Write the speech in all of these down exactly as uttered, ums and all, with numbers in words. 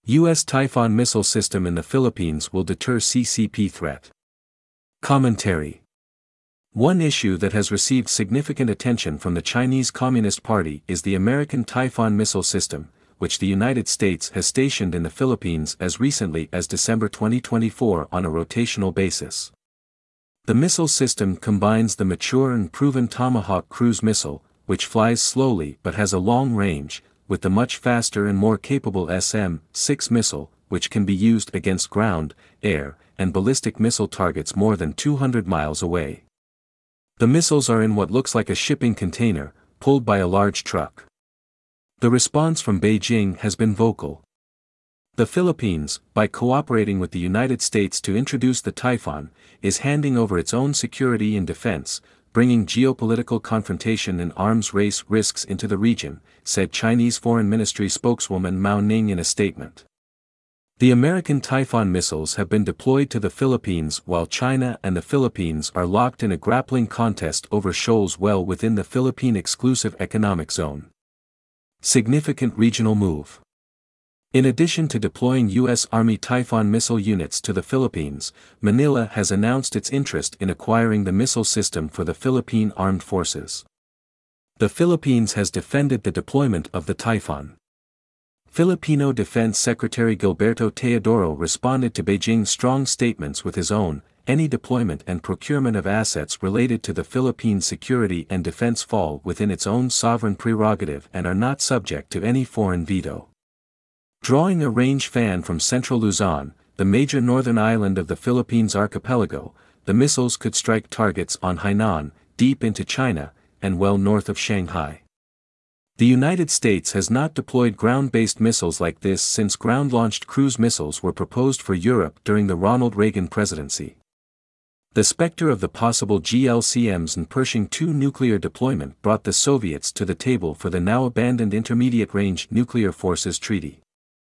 U S Typhoon missile system in the Philippines will deter C C P threat. Commentary. One issue that has received significant attention from the Chinese Communist Party is the American Typhoon missile system, which the United States has stationed in the Philippines as recently as December twenty twenty-four on a rotational basis. The missile system combines the mature and proven Tomahawk cruise missile, which flies slowly but has a long range, with the much faster and more capable S M six missile, which can be used against ground, air, and ballistic missile targets more than two hundred miles away. The missiles are in what looks like a shipping container, pulled by a large truck. The response from Beijing has been vocal. The Philippines, by cooperating with the United States to introduce the Typhoon, is handing over its own security and defense, bringing geopolitical confrontation and arms race risks into the region, said Chinese Foreign Ministry spokeswoman Mao Ning in a statement. The American Typhoon missiles have been deployed to the Philippines while China and the Philippines are locked in a grappling contest over shoals well within the Philippine Exclusive Economic Zone. Significant regional move. In addition to deploying U S Army Typhoon missile units to the Philippines, Manila has announced its interest in acquiring the missile system for the Philippine Armed Forces. The Philippines has defended the deployment of the Typhoon. Filipino Defense Secretary Gilberto Teodoro responded to Beijing's strong statements with his own, any deployment and procurement of assets related to the Philippines' security and defense fall within its own sovereign prerogative and are not subject to any foreign veto. Drawing a range fan from central Luzon, the major northern island of the Philippines archipelago, the missiles could strike targets on Hainan, deep into China, and well north of Shanghai. The United States has not deployed ground-based missiles like this since ground-launched cruise missiles were proposed for Europe during the Ronald Reagan presidency. The specter of the possible G L C Ms and Pershing two nuclear deployment brought the Soviets to the table for the now-abandoned Intermediate-Range Nuclear Forces Treaty.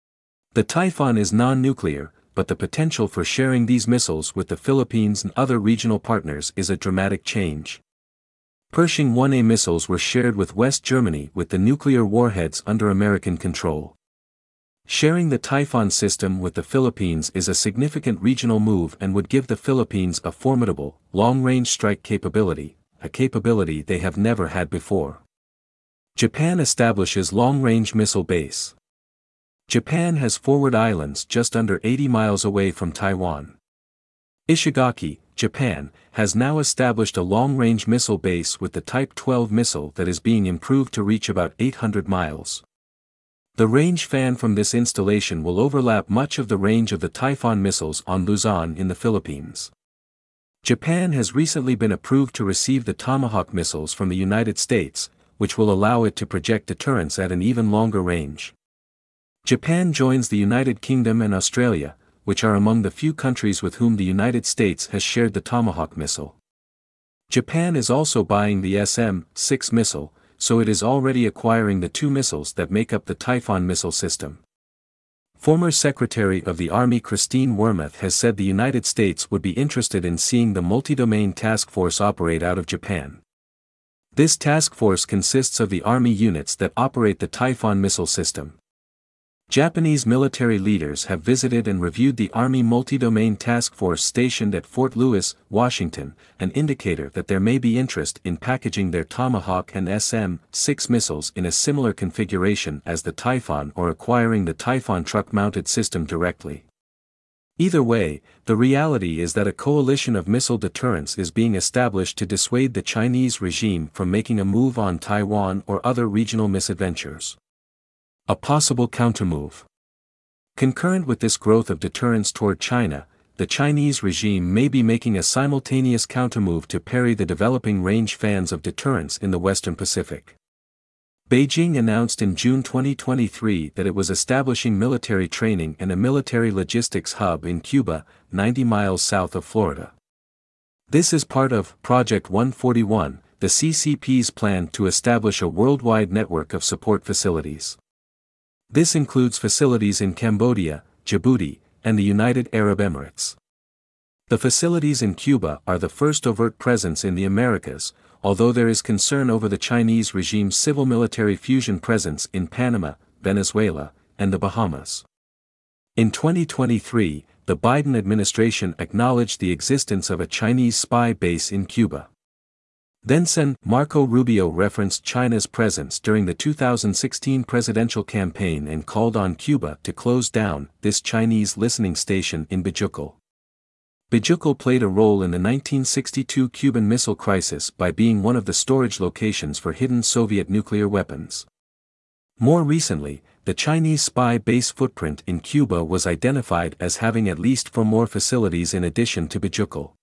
The Typhoon is non-nuclear, but the potential for sharing these missiles with the Philippines and other regional partners is a dramatic change. Pershing one A missiles were shared with West Germany with the nuclear warheads under American control. Sharing the Typhoon system with the Philippines is a significant regional move and would give the Philippines a formidable, long-range strike capability, a capability they have never had before. Japan establishes long-range missile base. Japan has forward islands just under eighty miles away from Taiwan. Ishigaki, Japan, has now established a long-range missile base with the Type twelve missile that is being improved to reach about eight hundred miles. The range fan from this installation will overlap much of the range of the Typhoon missiles on Luzon in the Philippines. Japan has recently been approved to receive the Tomahawk missiles from the United States, which will allow it to project deterrence at an even longer range. Japan joins the United Kingdom and Australia, which are among the few countries with whom the United States has shared the Tomahawk missile. Japan is also buying the S M six missile, so it is already acquiring the two missiles that make up the Typhoon missile system. Former Secretary of the Army Christine Wormuth has said the United States would be interested in seeing the multi-domain task force operate out of Japan. This task force consists of the Army units that operate the Typhoon missile system. Japanese military leaders have visited and reviewed the Army multi-domain task force stationed at Fort Lewis, Washington, an indicator that there may be interest in packaging their Tomahawk and S M six missiles in a similar configuration as the Typhoon or acquiring the Typhoon truck-mounted system directly. Either way, the reality is that a coalition of missile deterrence is being established to dissuade the Chinese regime from making a move on Taiwan or other regional misadventures. A possible countermove. Concurrent with this growth of deterrence toward China, the Chinese regime may be making a simultaneous countermove to parry the developing range fans of deterrence in the Western Pacific. Beijing announced in June twenty twenty-three that it was establishing military training and a military logistics hub in Cuba, ninety miles south of Florida. This is part of Project one forty-one, the C C P's plan to establish a worldwide network of support facilities. This includes facilities in Cambodia, Djibouti, and the United Arab Emirates. The facilities in Cuba are the first overt presence in the Americas, although there is concern over the Chinese regime's civil-military fusion presence in Panama, Venezuela, and the Bahamas. In twenty twenty-three, the Biden administration acknowledged the existence of a Chinese spy base in Cuba. Then Marco Rubio referenced China's presence during the two thousand sixteen presidential campaign and called on Cuba to close down this Chinese listening station in Bijucal. Bijucal played a role in the nineteen sixty-two Cuban Missile Crisis by being one of the storage locations for hidden Soviet nuclear weapons. More recently, the Chinese spy base footprint in Cuba was identified as having at least four more facilities in addition to Bijucal.